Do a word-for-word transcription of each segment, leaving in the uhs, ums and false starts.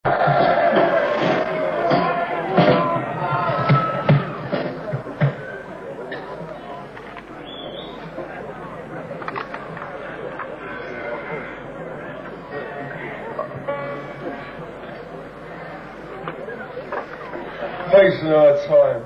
Wasting our time.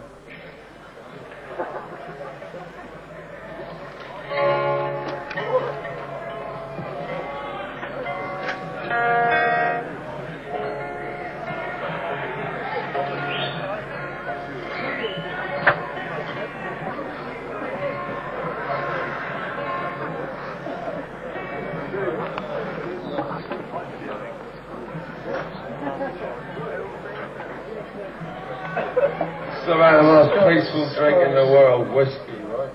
It's about the most peaceful drink in the world, whiskey, right?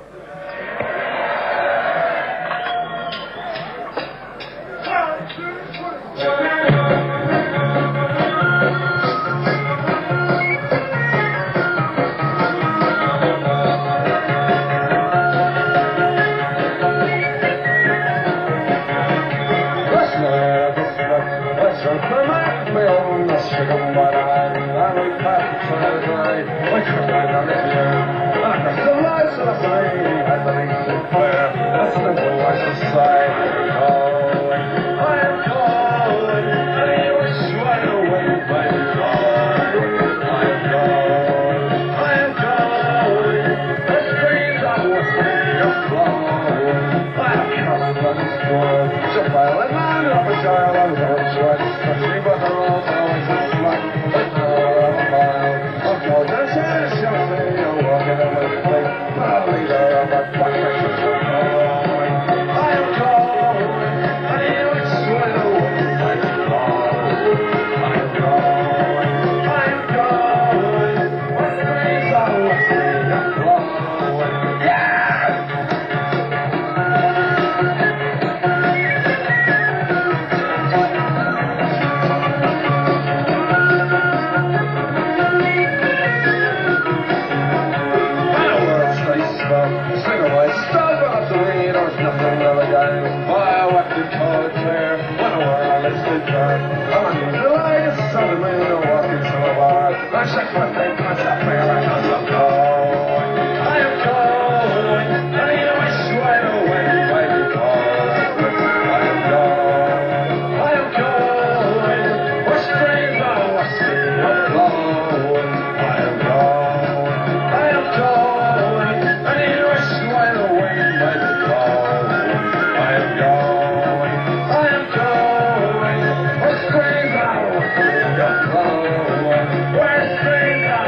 Where's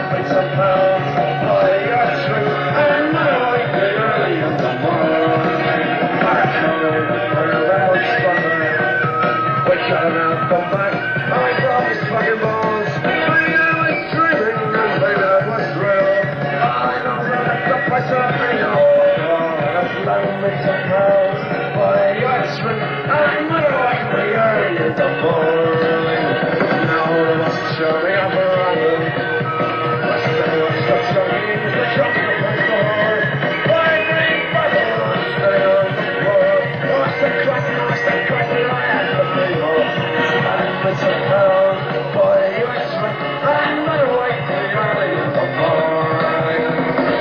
bits of pounds, boy, you're true, and not like the early in the morning. I come in for a loud slugger, we got him out the back, I brought his fucking balls, baby, I was dreaming, and baby, that was real. I know that I got myself in your oh, that's long bits of pounds, boy, you're true, and not like the early in the morning. Now all of us show me up a random. Let's say what's got something in the shop of my door. Why bring bubble stay on the floor? What's the crack, what's the crack, I had the people. And bits of pounds, boy, you're sweet. I'm not awake the early in the morning.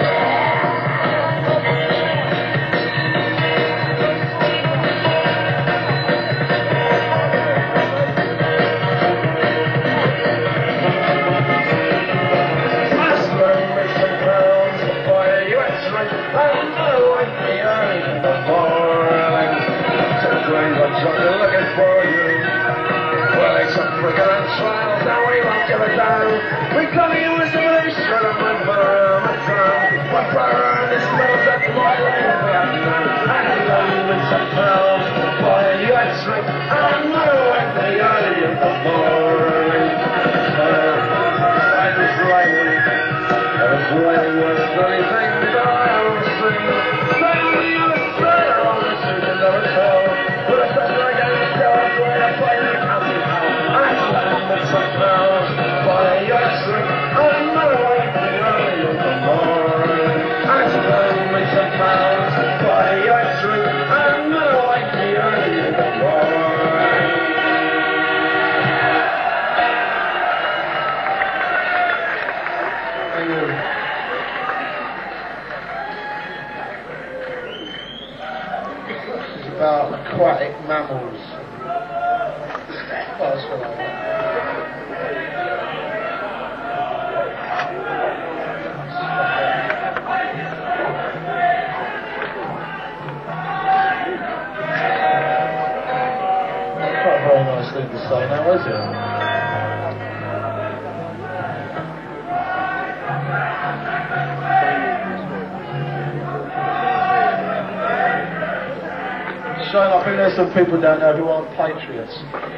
Looking for you. Well, it's a freaking trial, now we won't give it down. We come here with some of these shut up my brother, my drum. My brother in this middle that my lane of Vietnam. I love you with some pounds, boy, you're straight. I'm not awake the early in the morning. I was writing, I was writing what's the only thing that I ever seen. Lately I was better on the street than ever tell. But I felt like I was going to where I play the county house. I love with some pounds, boy, you're straight. I'm not awake the early in the morning. I love with some pounds, boy, you're straight. I'm not awake the early in the morning. Thank you. About aquatic mammals. Well, that's what I like. That's not a very nice thing to say now, is it? Shane, I think there's some people down there who aren't patriots.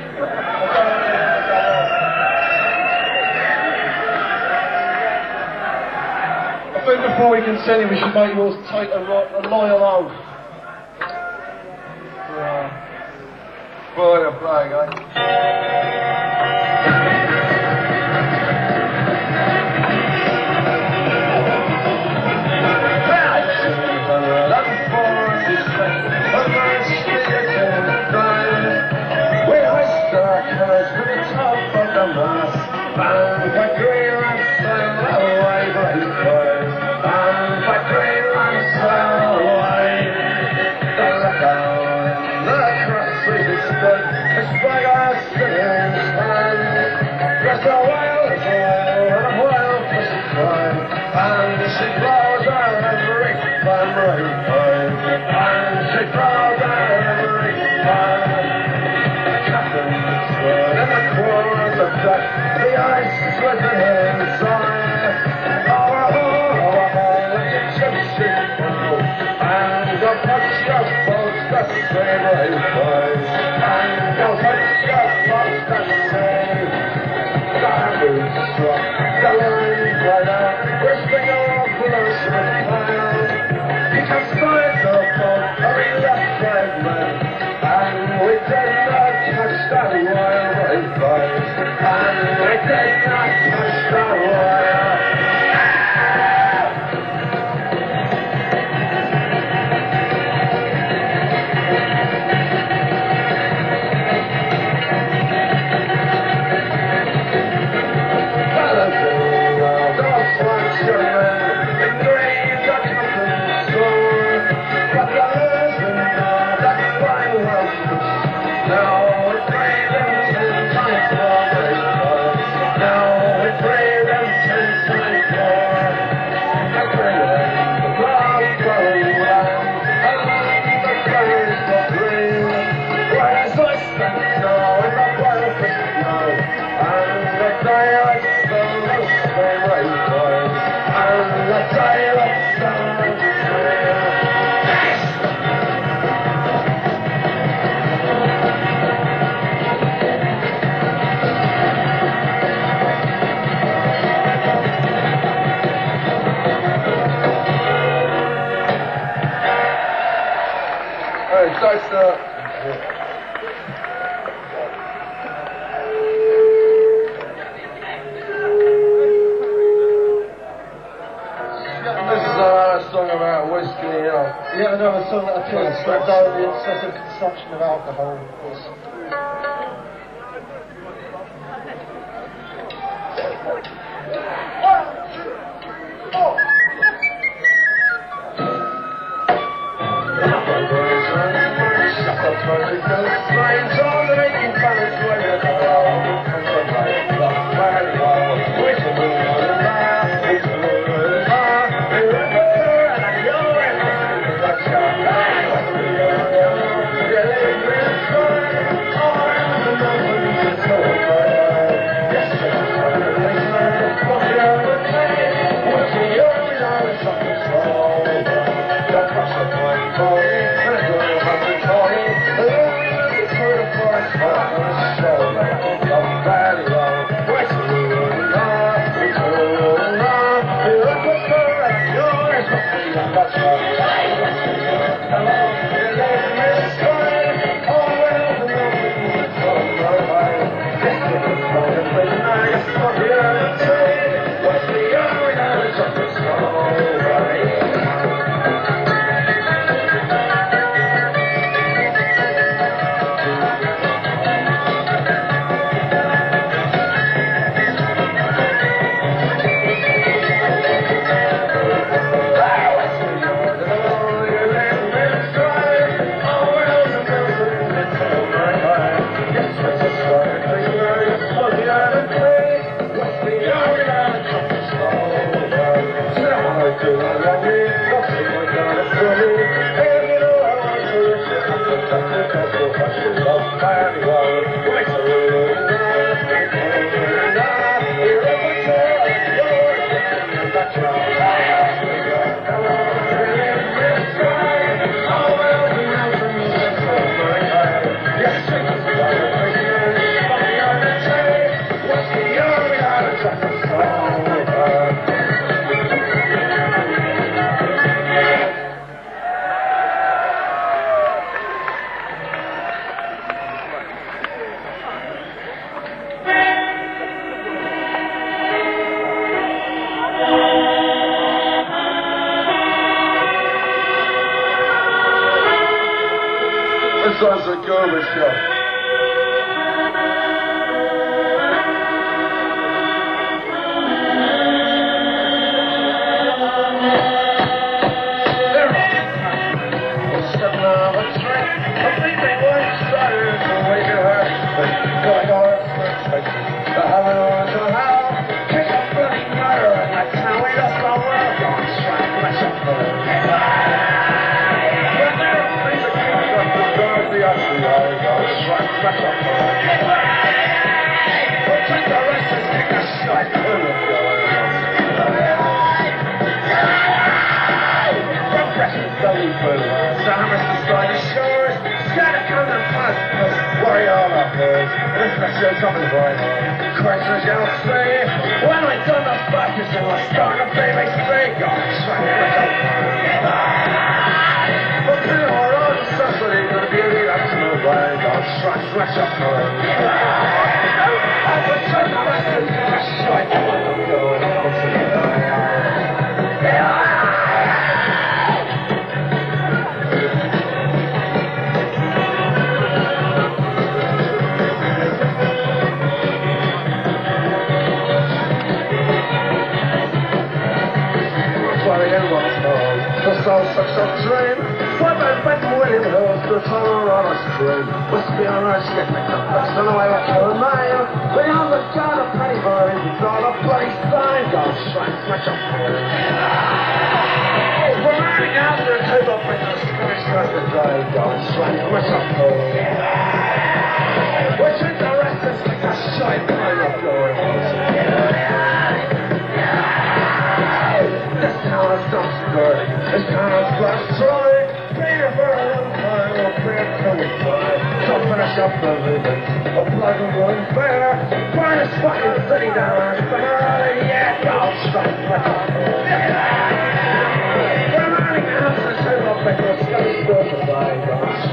I think before we continue, we should make yours take a, a loyal oath. Uh, boy, a flag, eh? The ice was the hands on. Oh, oh, oh, oh, like a gypsy. And the punch of boats that say right boys. And the punch of boats that say garbage struck. The line right out. We're singing all policemen down. He can find the boat of a left fragment. And we did not touch that wire right boys. And we did not touch that wire. Now we're Hey, that's the... This is a song about whiskey, you know. Yeah, I know, a song that appeals to the excessive consumption of alcohol. This one's a garbage show. Christmas, you'll see, when I done the buckets and I start to play my streak, I'm trying to make up but people are all the suffering, the beauty that's no way, I'm trying to make up for it. I'm a son of a son, I'm trying to make up for it. Such a dream. What I bet William Hills to turn on a stream. Must be alright, get me up. That's the way I tell a man. But I'm the god of penny bird. It's all a bloody sign. Don't try and smash up. We're running out the table for the Scottish record day. Don't try and smash up. Which is the rest is like a shite kind of going on. This town is not dirty. This town is glass solid. Been here for a long time. We'll clear till we die. So finish up the living. A plug and run fair. Burn this fucking city down. But early, yeah, don't stop. We're running out to the table. But we're still still to die. Don't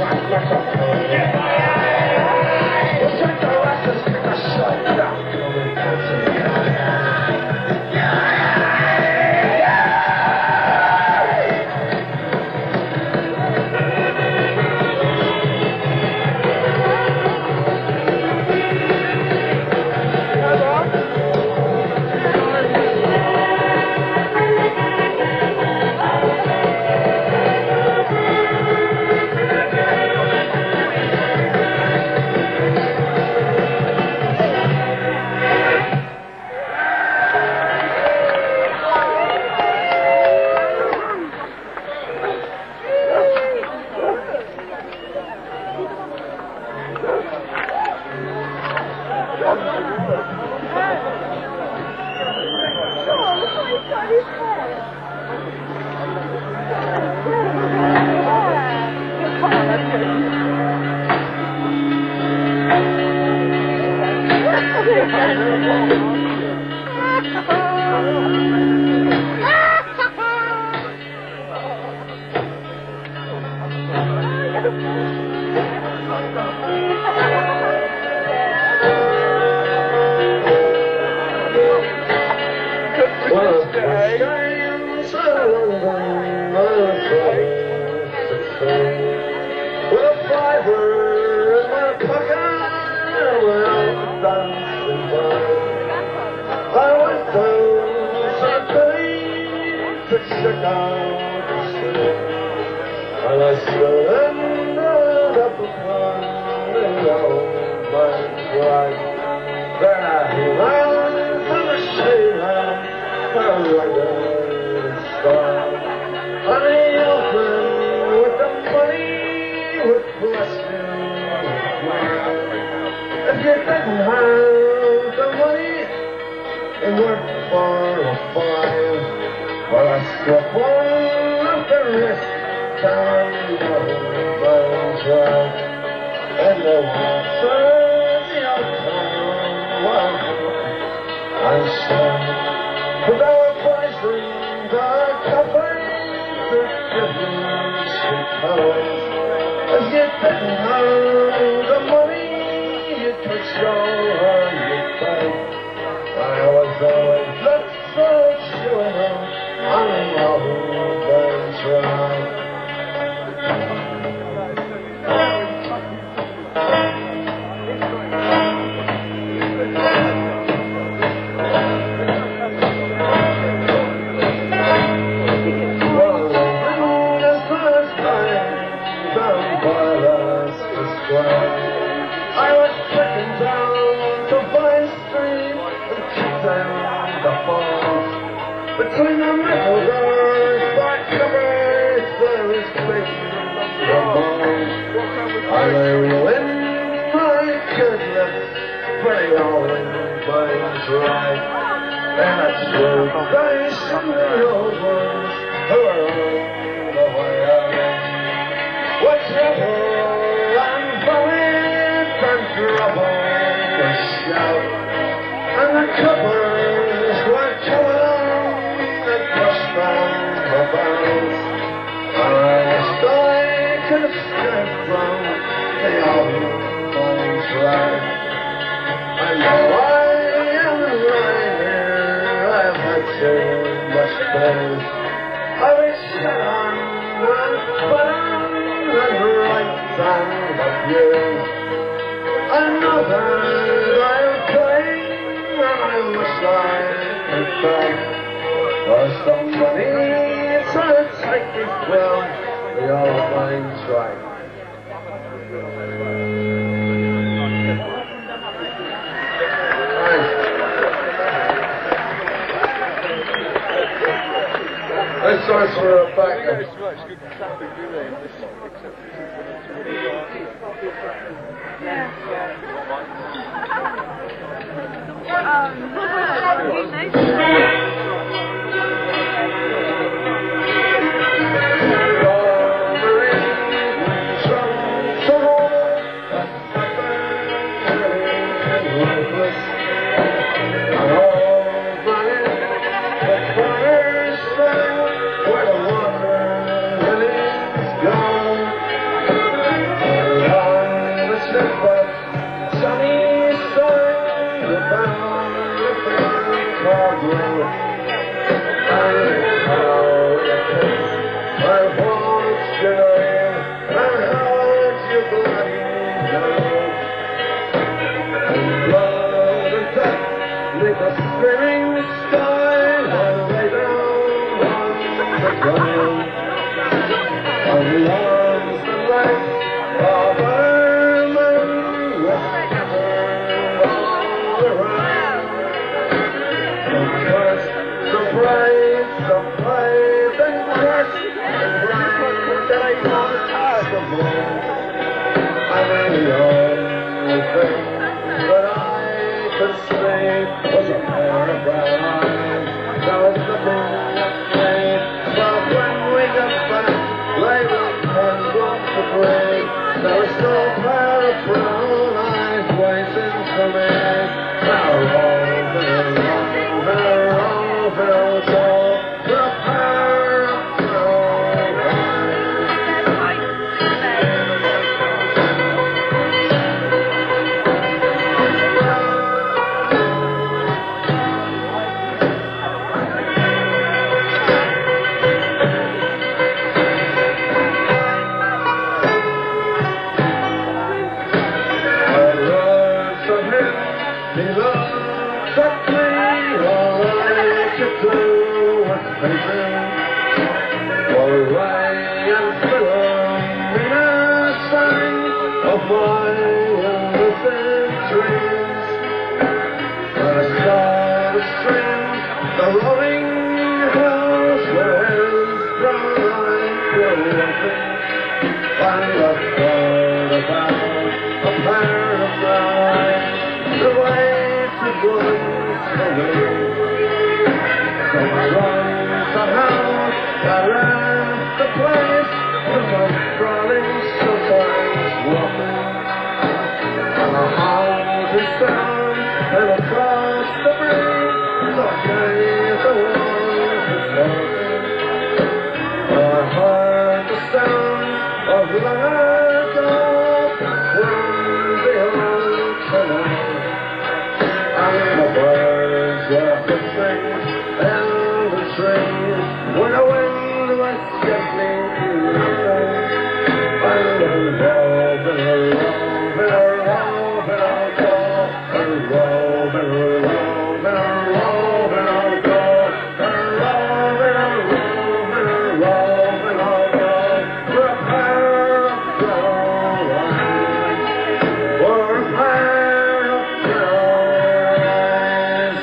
And I still ended up upon the old man's right. Then I ran to the Sealand for a regular start. And he opened with the money, with blessing and plan. If you didn't have the money, it worked for a fine. But I struck one of the wrist down the old man's right. And the water, the old town, was and sun. But there were poisons, our coppers, the difference in colors. As you didn't have the money, you could show her you could. I was always looked so sure on the old man's right. I was checking down to Vine Street and kick down the falls. Between the metal doors, by covers, there is place for balls. I lay in my goodness, pretty old Vine's right. And I stood facing the old ones who are on the way out. What trouble? Trouble and shout, and the coppers were coming on the dust on the bows. I wished I could escape from the old man's right. I know I am lying here, I have had too much pain. I've been shut on and put on and right on the view. I know that I am crying, and I wish I could beg for somebody to take me from the old man's right. Let's start for a back. of my innocent dreams. When I saw the stream, the rolling hills were his brown eyes were weeping. And I thought about a pair of brown eyes, the wasted ones for me. So I run somehow, I left the place, to my darling sometimes walking. And the house is down, and across the bridge, I gave the ones who talking. I heard the sound of laughter from beyond tonight, and the birds were hissing in the trees when the wind was gently nothing. And a robin, a robin, a robin, I'll go. A robin, a robin, a robin, I'll go. A robin, a robin, a robin, I'll go. For a pair of brown eyes, for a pair of brown eyes.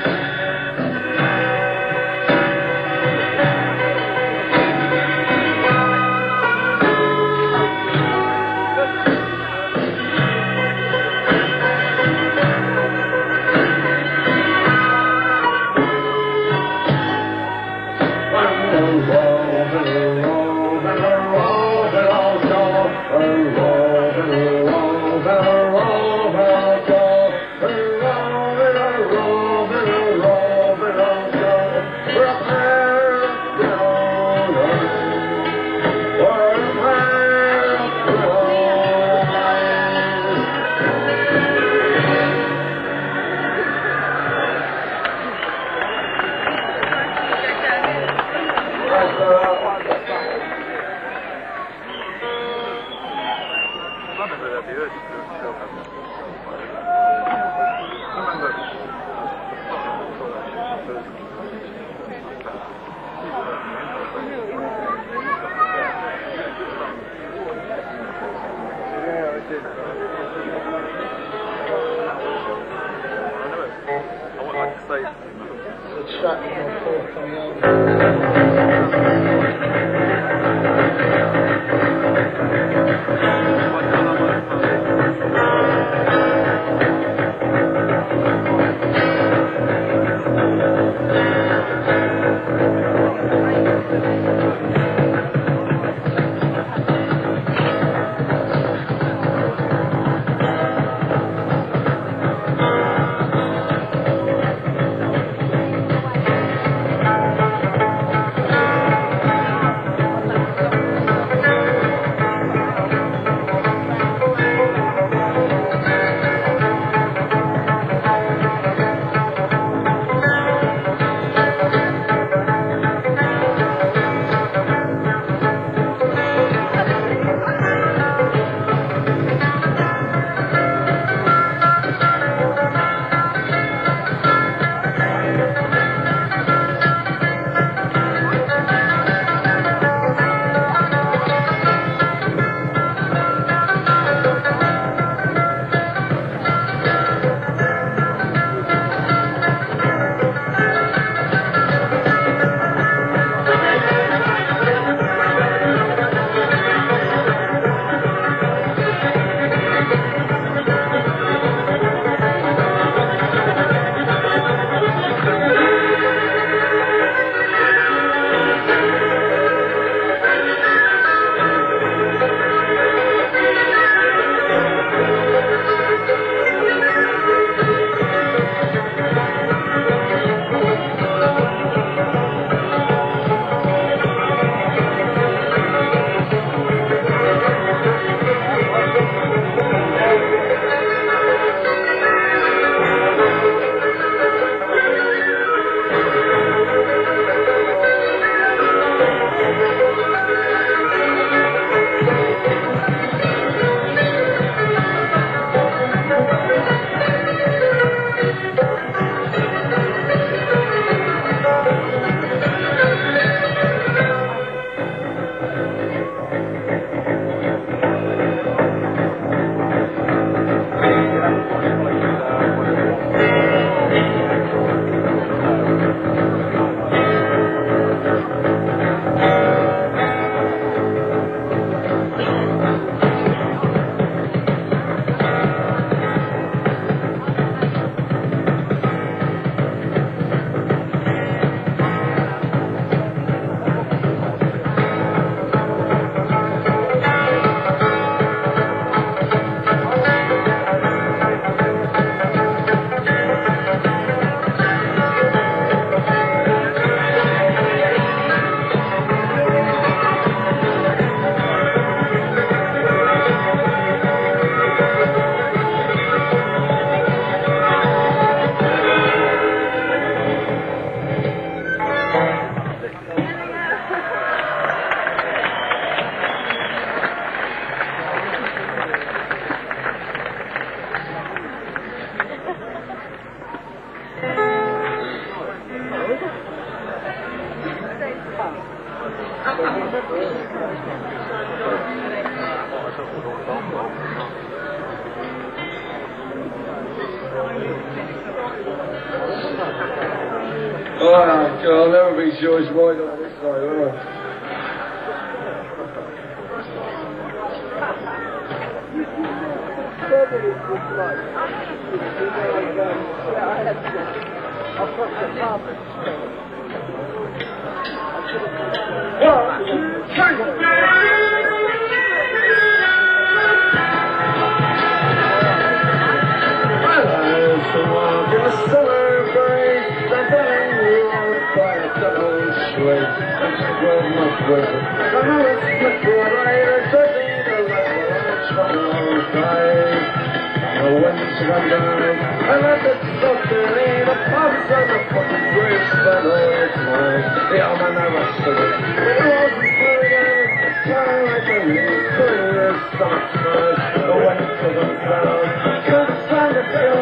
The track on four coming over. Thank Oh, God, I'll never be George Boyd on this side, will I? One, two, three. Someone in the summer breeze, I'm telling you on the fire, double sway, and spread my breath. I know it's good for a night, it's thirteen to life, but I'm trying all day. The winds run down, and I get something in the pubs and the fucking graves, but oh, it's mine. The old man never said it. When I wasn't pulling out, trying like a leaf, putting this summer time, the winds run down, can't stand the feel.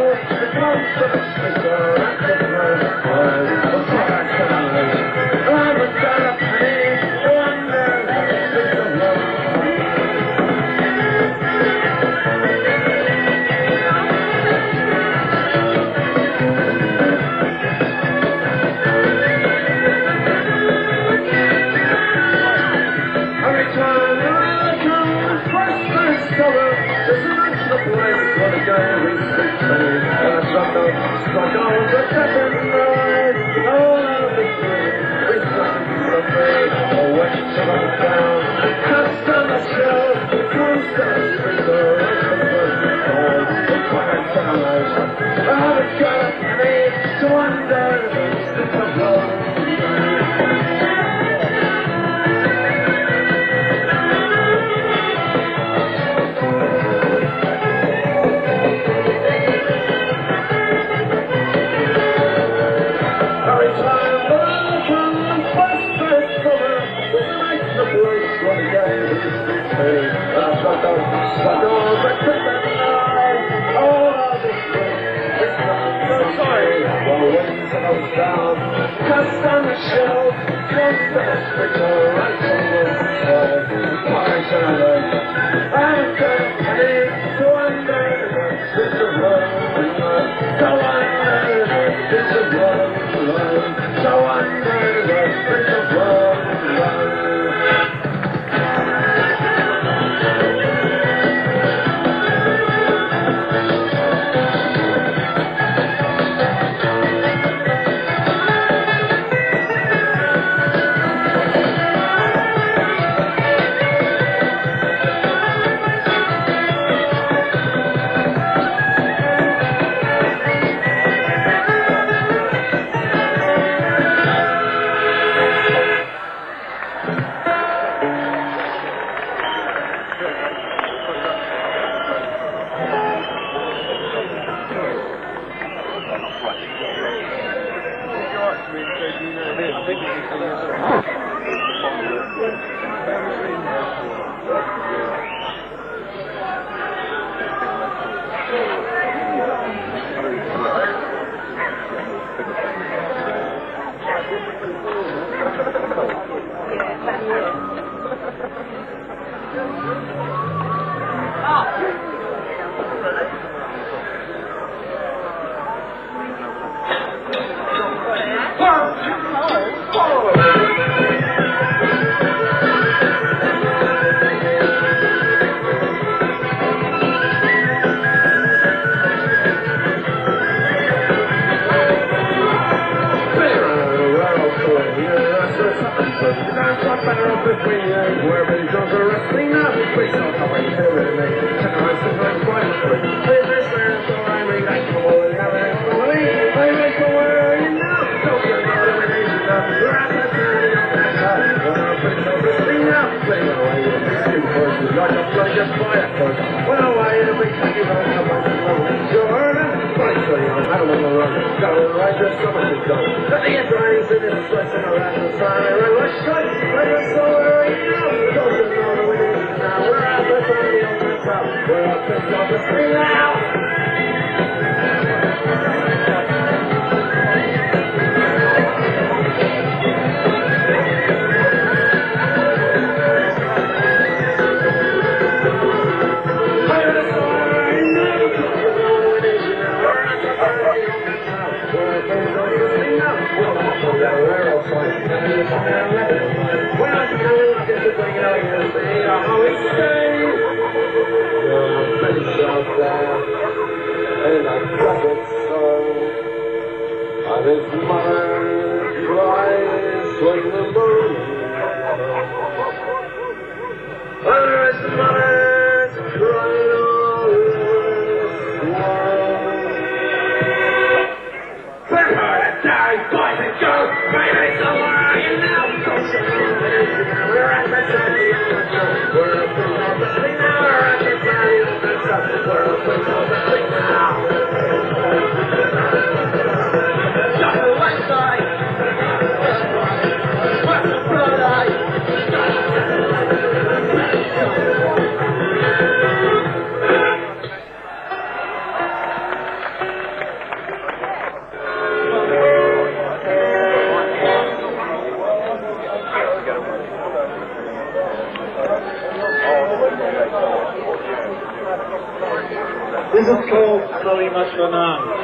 This is called Slowly Much for Now.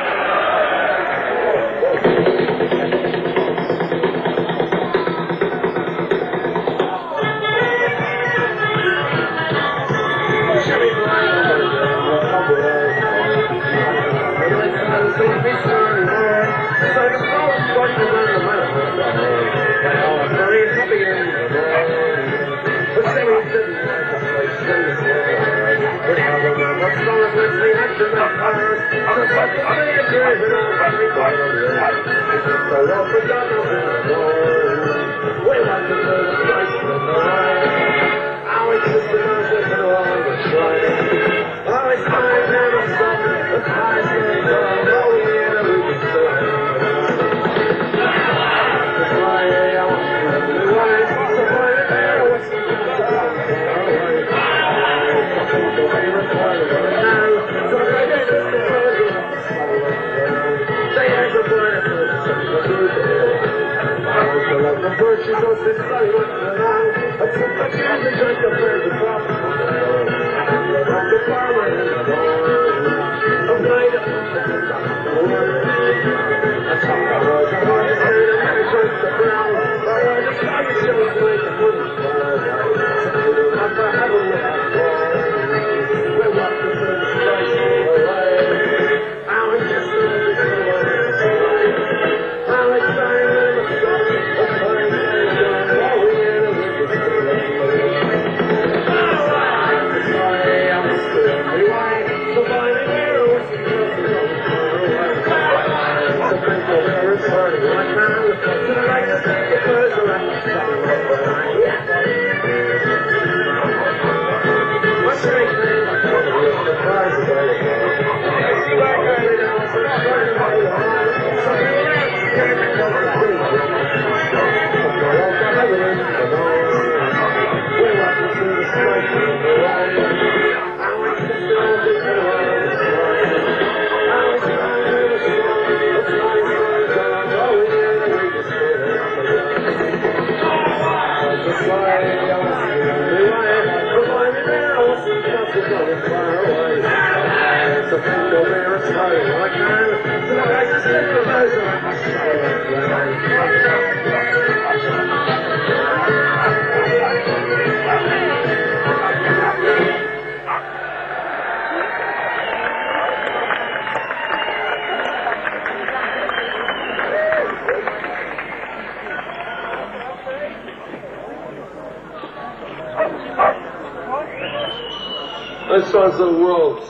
This one's the world.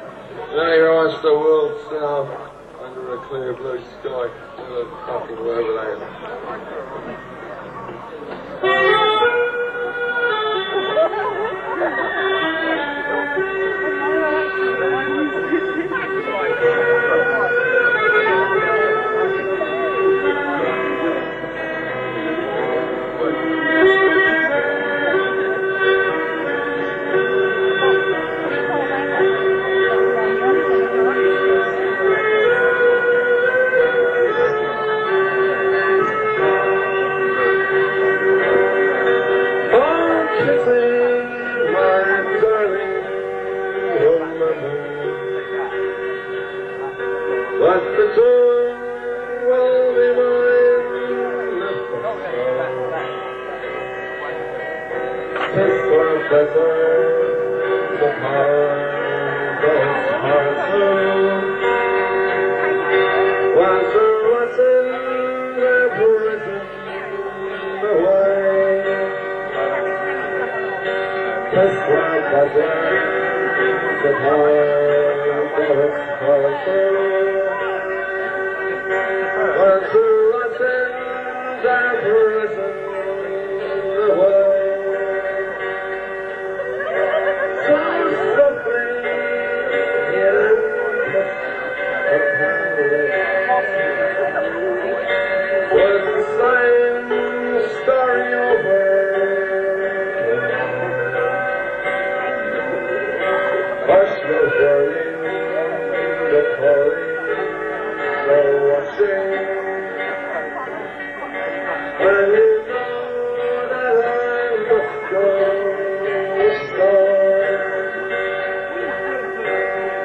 Now you watch the world now under a clear blue sky. What a fucking wherever they are.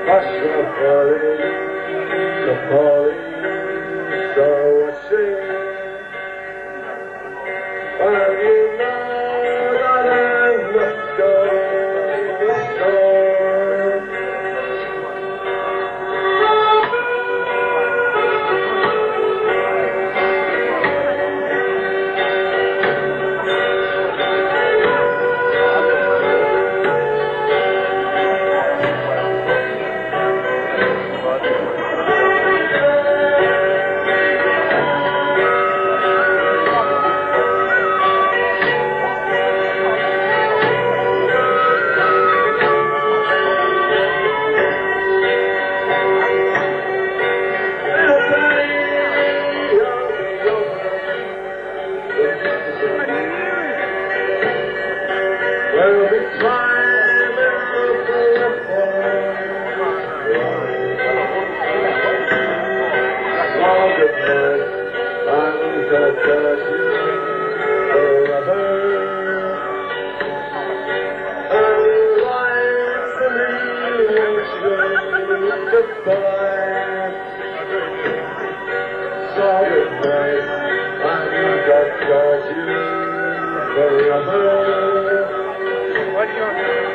Hush the falling, the falling, so I sing. And you know that I'm not going to storm. We'll be climbing up the long goodnight, I'm gonna touch you forever. And like the moon shows goodbye. So goodnight, I'm gonna touch you forever. What do you want to do?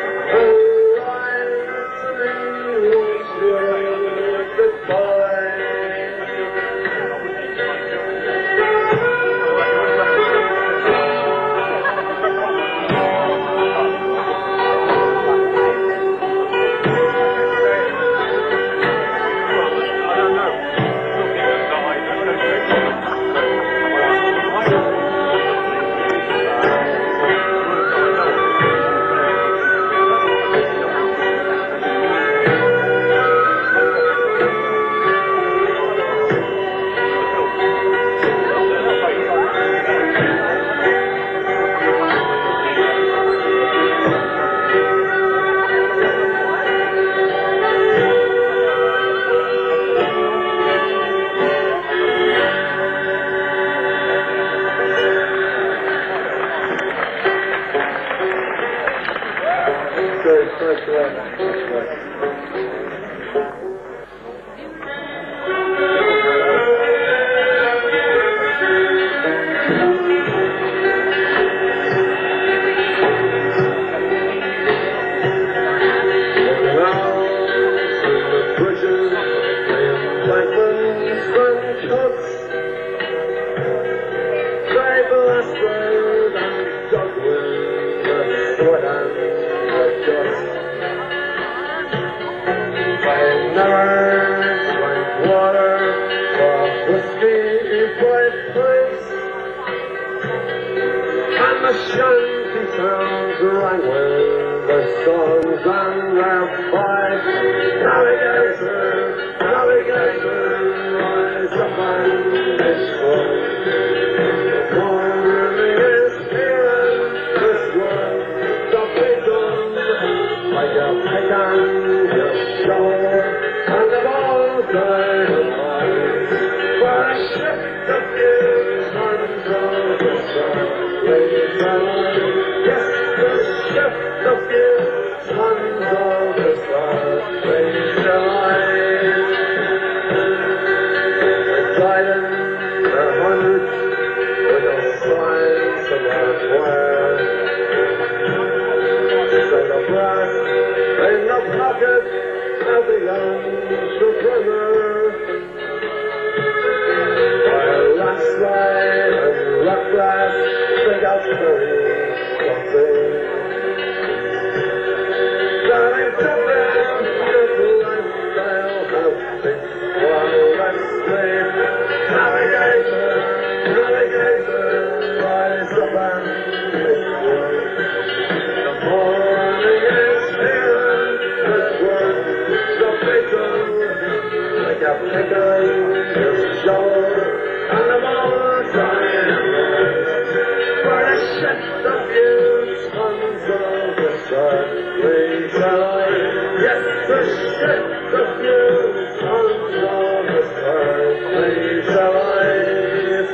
First one. Shanty sounds rang with the songs and their fights. Navigator, navigator, rise up and destroy. The morning is here, this world the begun. Like a pagan, your shore, and the ball dynamite. For a ship that gives under the sun. Yes, the ship of you, sons of the stars, raise their eyes. They're guiding their hundreds with the signs of our square. Say the brass in the pocket of the young survivor. While landslide and rock glass sing out stories of things. Darling, sit down, good lifestyle, have things while I sleep. Navigator, navigator, rise up and make way. The morning is here, this world's the beacon, like a picker, your soul, and the more time. For a ship of you, sons of the sun, please rise. Yes, the ship of you, sons of the sun, please rise.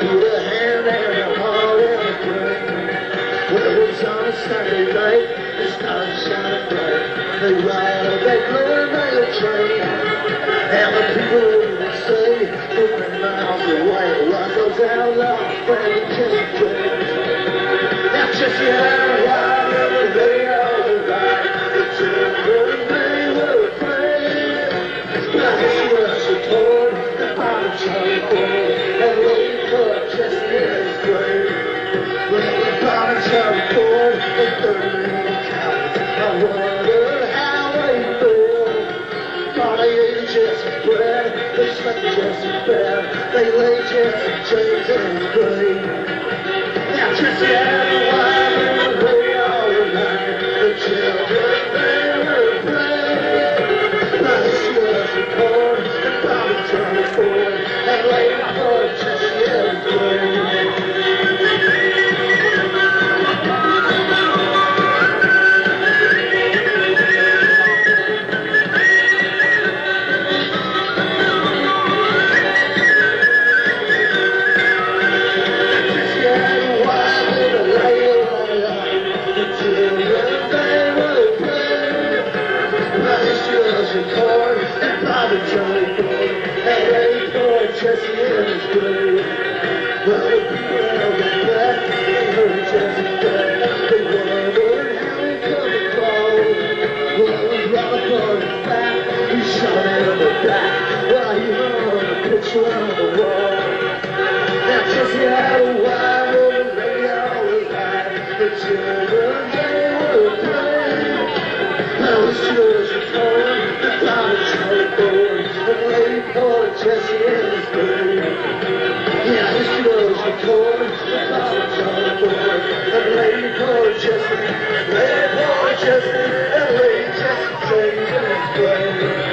put a hand and a heart and a brain. When it was on a Saturday night, the stars shining bright. They ride on that Glendale train, and the people would say, fifty miles away, life goes out loud, where the kids play. Now just yeah, ride every day all the night. The children they will play. Now this was a toy, the bottom Charlie boy, and waiting for Jesse in his grave. When the bottom Charlie boy, the third cow, I wonder how they feel. God, they ate Jesse bread, they slept Jesse bed, they lay Jesse James in his grave. Now Jesse had a wife and a lay all the night. The children they were playing. Now this was a corn, the bottom Charlie boy, and laid for Jesse in his grave. Jesse in his grave. Well, the people held him back, they heard Jesse dead. They wondered how he come to fall. Well, it was right upon his back, he shot it in the back. Well, he hung a picture on the wall. Now Jesse had a wife and a lady all his life. The children, they were playing. Now the church was torn, the diamond Charlie born, and lady called Jesse in his grave. Yeah, his clothes were torn, the diamond Charlie born, and lady called Jesse, lady called Jesse, and lady Jesse James in his grave.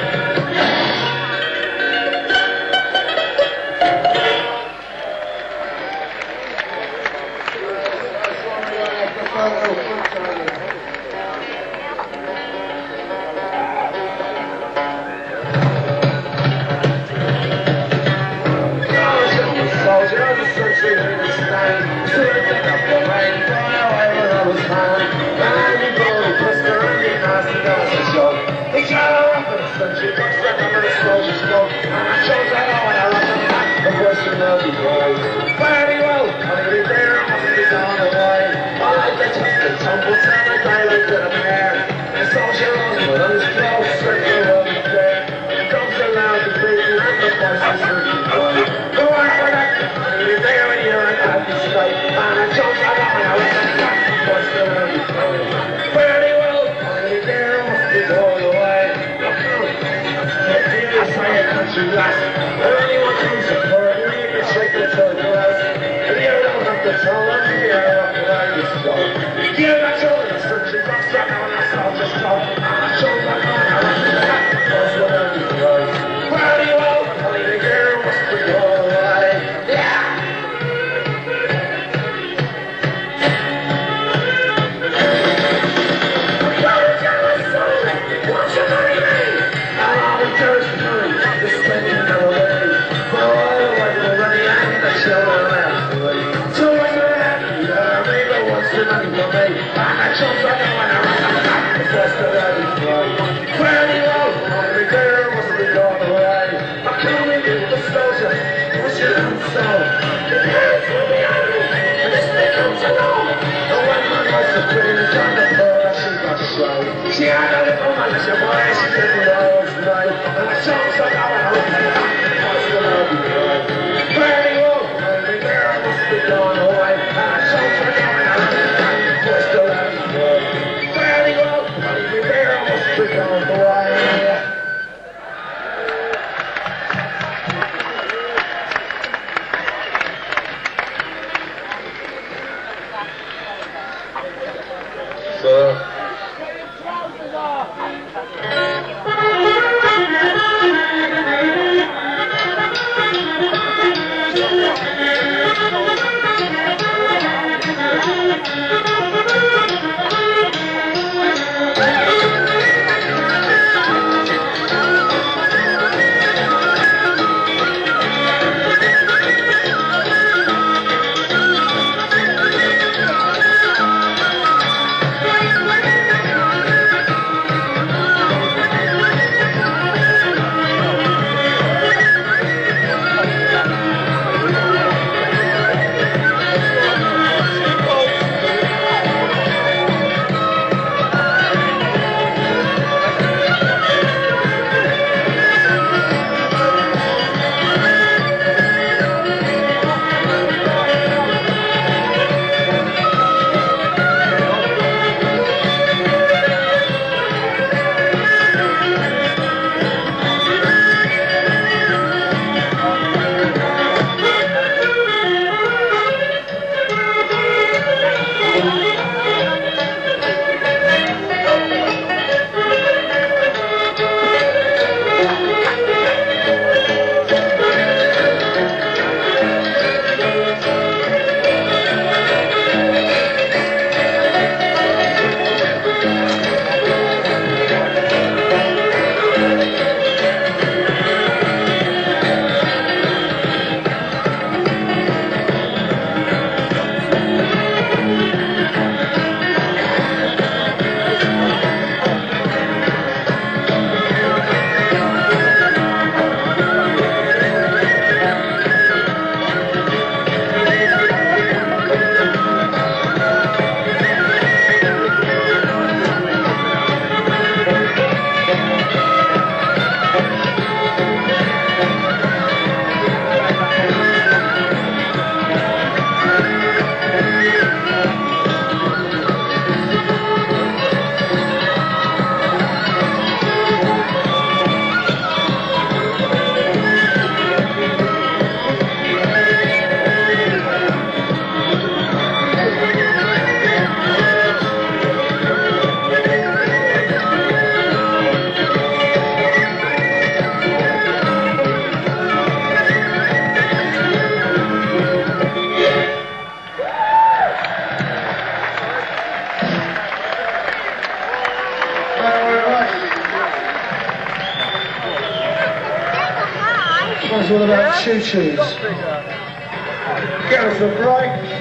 choo-choos. Give us a break.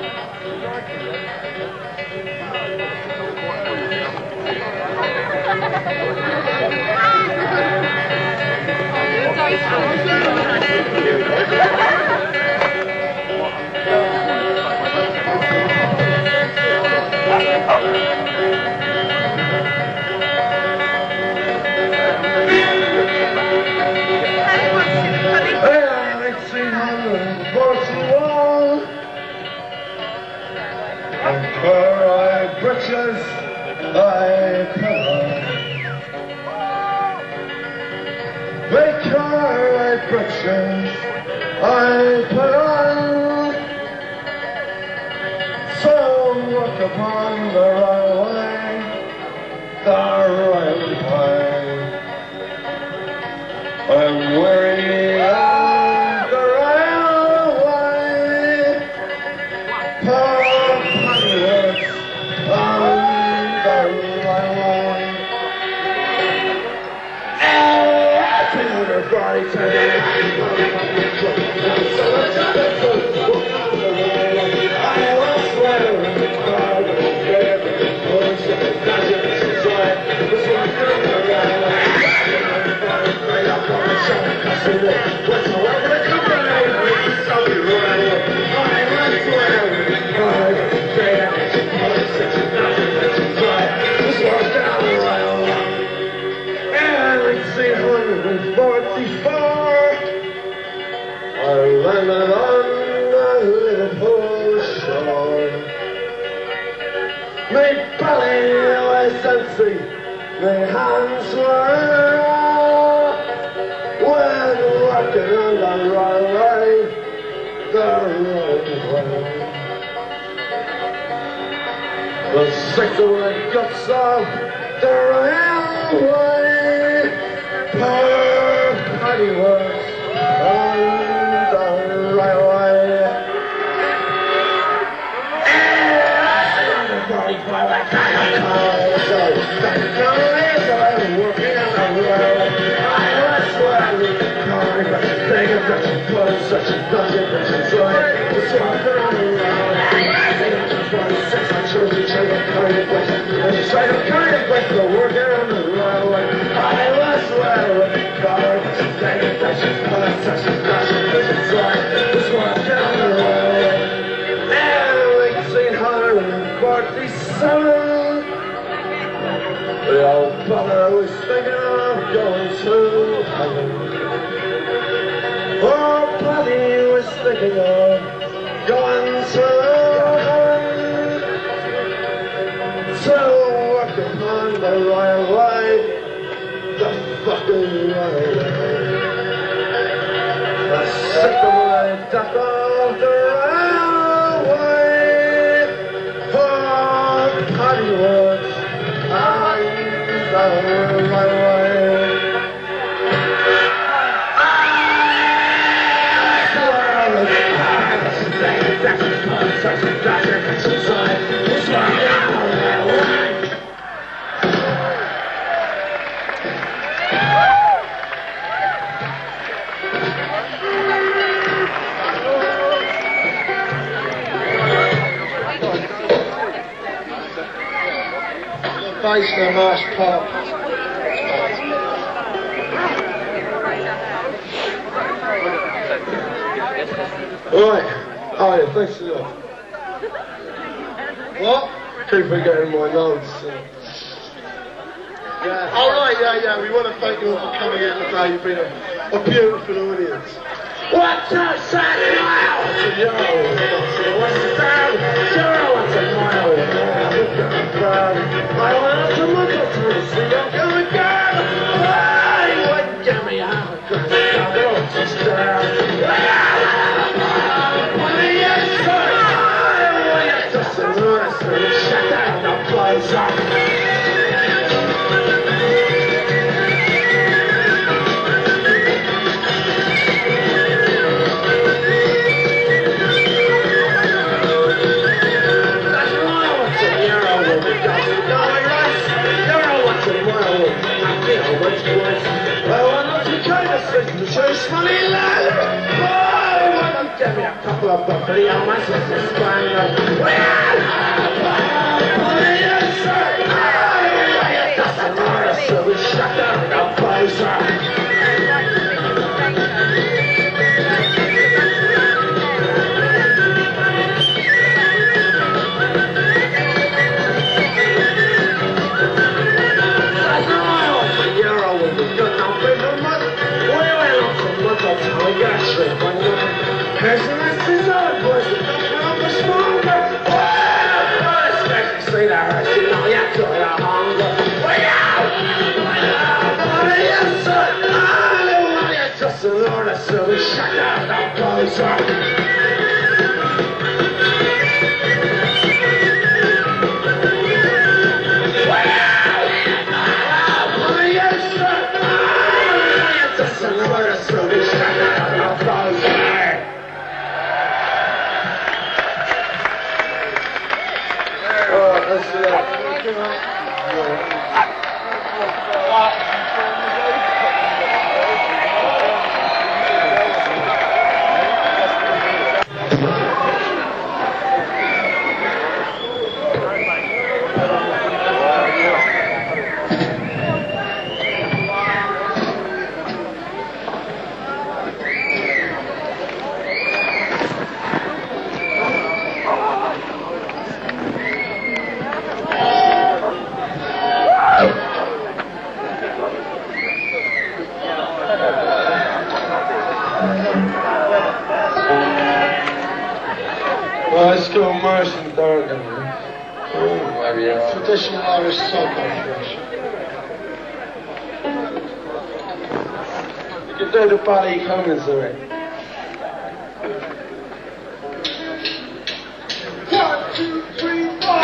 And for I britches I put on, because I britches I put on, so walk upon the railway, the railway. I'm weary of the railway, poor pirates on the railway. And everybody today, I was swearing the car was there, oh, shit, it's not just inside, it's like the railway. What's the way to come around? So you run away. I swear God, say that you put such a nothing that you try. Just walk down the rail. And eighteen forty-four, I landed on the Liverpool shore. My belly was empty, my hands were walking on the railway, the railway. The cigarette guts of the railway, poor penny works on the railway. And everybody by that kind of car, so that's the reason I'm working on the railway. I swear Think of that you put such a budget that you try to swap around the round. Think of just one sex, I chose to change the kind of place. And you say the kind of place to work around the railway. I was well with the car, but you think of that you put such a budget that you try to swap around the railway. And eighteen forty-seven, the old bugger was thinking of going to heaven. Oh, bloody was thinking of going to heaven, to walk upon the railway, the fucking railway. The sycamore duck of the railway, oh, bloody was on the railway. Such a pleasure, it's like, it's like down that way. Face the Marsh Park. Right. Oh yeah, thanks a lot. What? Keep forgetting my notes. Uh, yeah. All right, yeah, yeah. We want to thank you all for coming here today. You've been a, a beautiful audience. What's up, son? Yo, what's down? Zero, what's a mile? I want to look at you, see I'm going down. I wouldn't get me out of the ground. Just down. Shut down the place up. Chase money ladder. dirty on my sister's spine. Well, yes, sir. It doesn't matter, so we shut down the closer. Pessimists are boys that don't come for stronger. Well, especially sweet hours, you know, you feel your hunger. Way out! Way out! Yes, sir! Hallelujah! Just an order, so we shut down the closer. Let's go Martian Dargan. Traditional Irish soca fresh. You can do the Paddy Cummins away. One, two, three, four.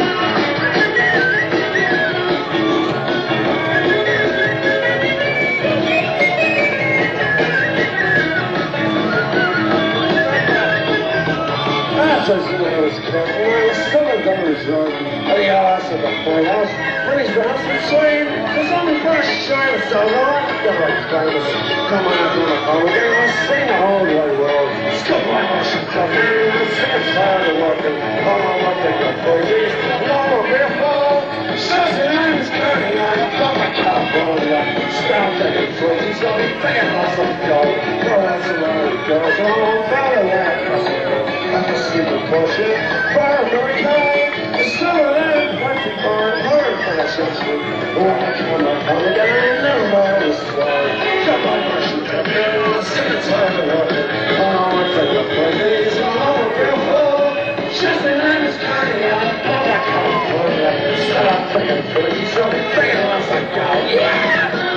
Some of them is wrong. Oh, yeah, that's the point. When he's dancing, swaying, there's only first shine so long. Come on, famous. Come on, I'm gonna go. We're gonna sing the whole wide world. Stop my motion, come in. I'm sick and tired of working. Come on, what they got for these. Mama, beautiful. Says the name's Curry. I'm from California. Stop taking footies. I'll be picking lots of gold. No, that's the way it goes. Oh, better let it I'm a stupid bullshit. Fire very cold. The summer land might be born. Hard fashions. Oh, I come up on the guy. Never mind this story. Come on, Russian champion. I'm sick and tired of working. Oh, I take a place. Oh, I'm beautiful. Just the name is Connie. I'm from California. Stop picking footies. I'll be picking lots of gold. Yeah!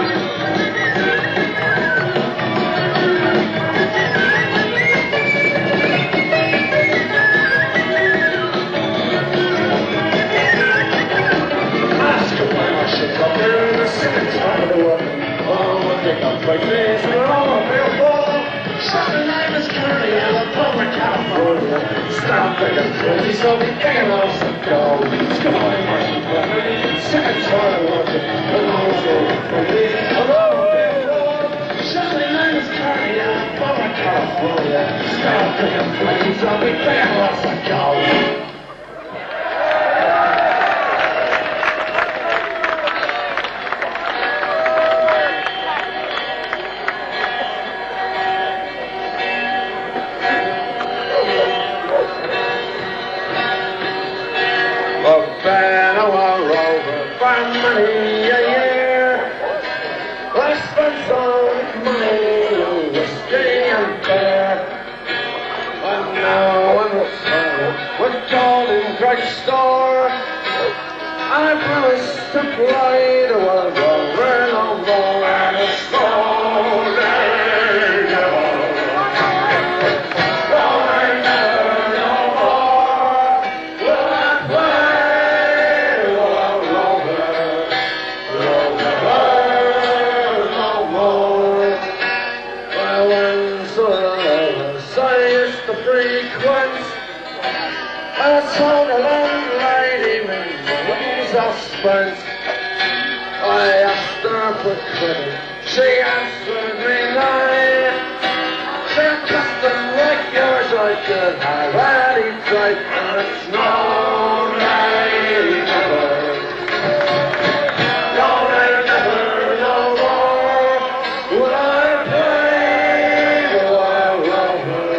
Like this, we're all available. Shut the name is Curry, and I'm from California. Stop thinking crazy, so be taking off some gold. Come on, Martian family. Sick and tired of working. I'm always going crazy. I'm all available. Shut the name is Curry, and I'm from California. Stop thinking crazy, so be taking off some gold. Store. I promise to play the world over no more and a slow day. Never no more will I play the world over, over no more. Well, when so I used to frequent I told a landlady when the weeds are spent. I asked her for credit. She answered me nine. Their custom like yours, I could have any faith in it's no nay, never. No nay, never, no more would I play the wild rover.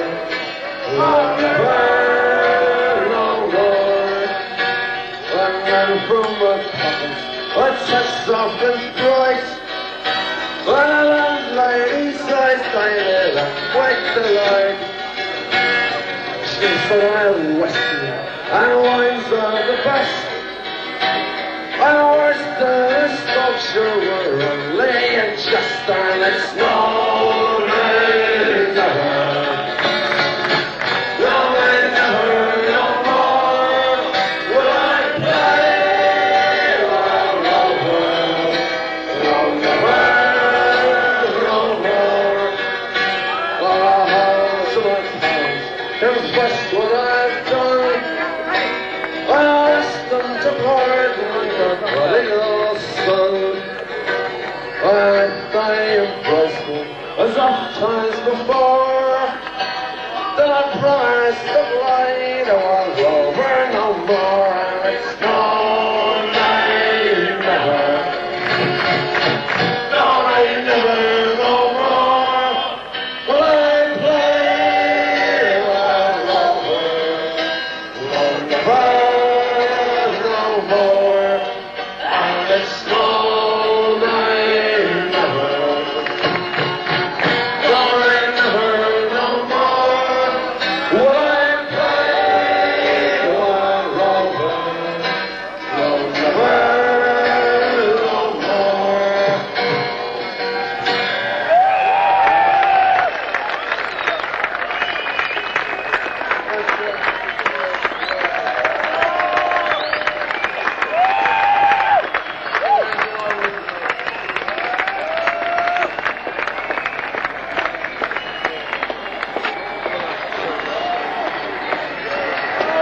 Never, no more. And then from the coffins, what's that soft and bright? When a landlady says they live and wake the light, she's the wild western and wines are the best. And worse than a sculpture were only and just and it's no nay, never. No nay, never, no more will I play the wild rover. No, never. Here's just what I've done. I asked them to pardon the prodigal son. I die in Bristol as oft times before. Then I promised the blind I was over no more. And it's no nay, never. No nay, never, no more will I play the wild rover. No more.